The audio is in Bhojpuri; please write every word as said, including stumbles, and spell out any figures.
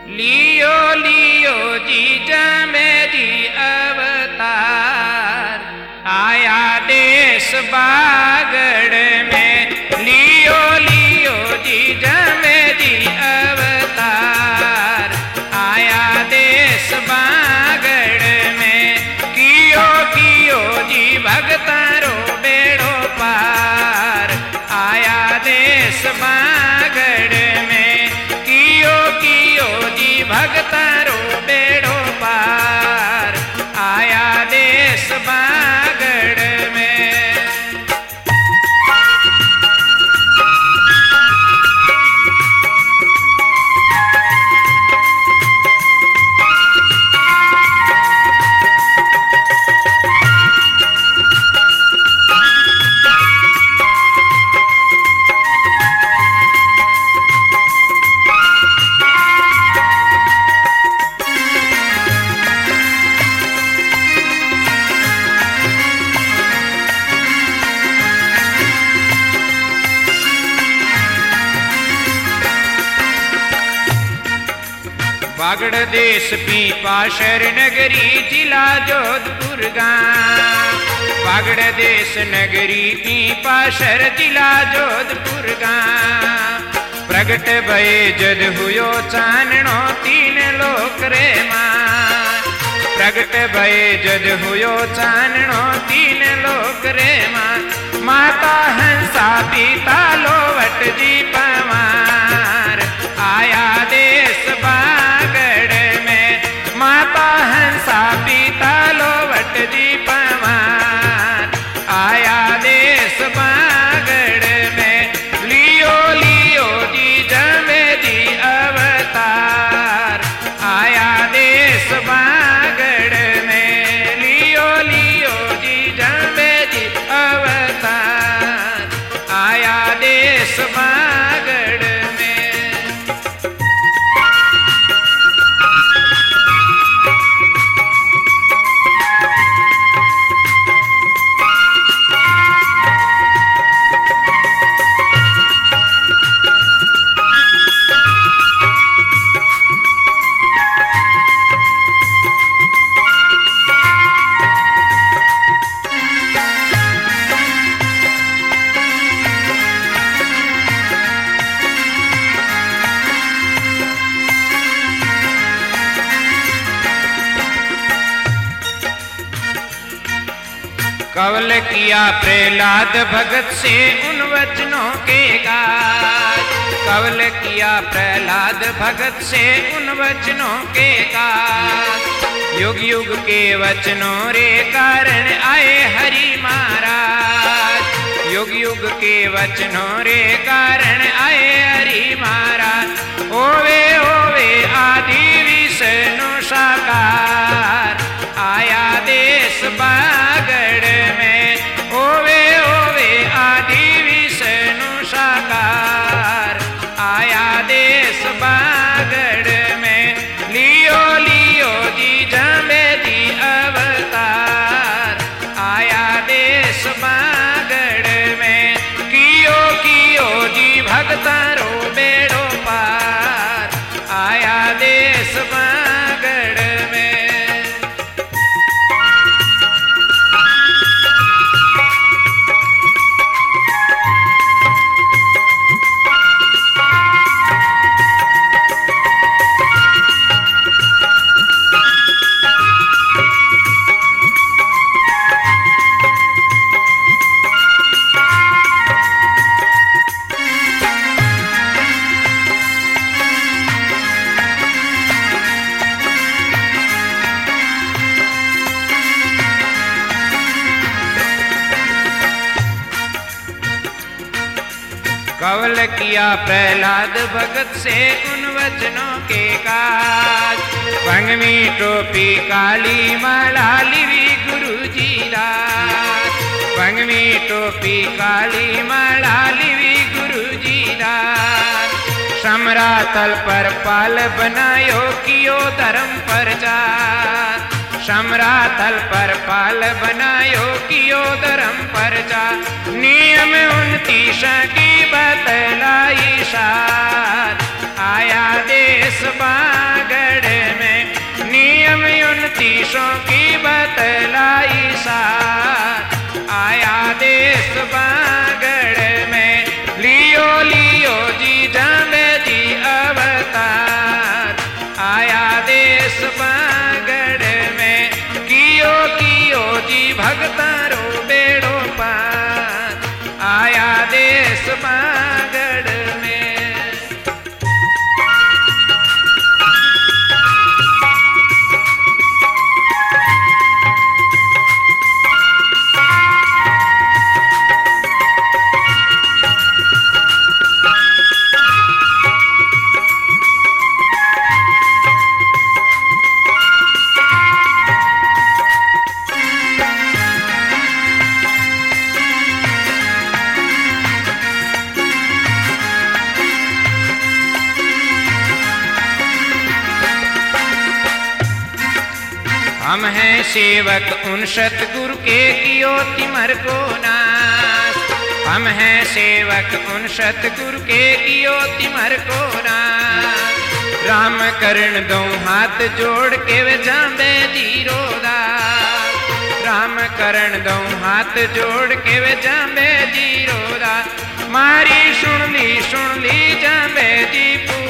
लियो लियो जीजा मेरी अवतार, आया देश बागड़ में। लियो लियो जीजा मेरी अवतार, आया देश बागड़ में। कियो कियो जी भगतारो बेड़ो पार, आया देश बागड़ में। कियो कियो जी भगतारो बेड़ो पार, आया देश बागड़ में। बागड़ देश पीपाशर नगरी जिला जोधपुर गाँव। बागड़ देश नगरी पीपाशर जिला जोधपुर गाँव। प्रगट भये जद हुयो चानणो तीन लोक रे मान। प्रगट भये जद हुयो चानणो तीन लोक रे मान। माता हंसा पिता लोवट जी पवार, आया देश बागड़ में। माता हंसा पिता लोवट जी पवार, आया देश बागड़ में। लियो लियो जी जमेदी अवतार, आया देश बागड़ में। लियो लियो जी जमेदी अवतार, आया देश बागड़ में। कवल किया प्रहलाद भगत से उन वचनों के गाज। कवल किया प्रहलाद भगत से उन वचनों के गाज। युग युग के वचनों रे कारण आए हरि महाराज। युग युग के वचनों रे कारण आए हरि महाराज। ओवे ओवे आदि विष्णु साकार, आया देश बागड़ में। ओवे ओवे आदि विष्णु साकार, आया देश बागड़ में। लियो लियो जी जमेदी अवतार, आया देश बागड़ में। कियो कियो जी भगतारो बेड़ो पार, आया देश बागड़ में। कवल किया प्रहलाद भगत से उन वचनों के काज। भंगवी टोपी काली माला लिवी गुरु जी दास। भंगवी टोपी काली माला लिवी गुरु जी दास। समरा तल पर पाल बनायो कियो धर्म प्रचार। समरा तल पर पाल बनायो कियो धर्म प्रचार। नियम उनतीस की बतलाई सार, आया देश देश बागड़ में नियम उनतीसों की बतलाई साथ। आया देश बागड़ में लियो लियो जी जामे जी अवतार। आया देश बागड़ में कियो कियो जी भगतारो बेड़ो पार। आया देश बागड़ में। हम हैं सेवक उन सतगुरु के कियो तिमर को नाश। हम हैं सेवक उन सतगुरु के कियो तिमर को नाश। राम करण दो हाथ जोड़ के वे जामे जीरो दास। राम करण दो हाथ जोड़ के वे जामे जीरो दास। मारी सुन ली सुन ली जामे जी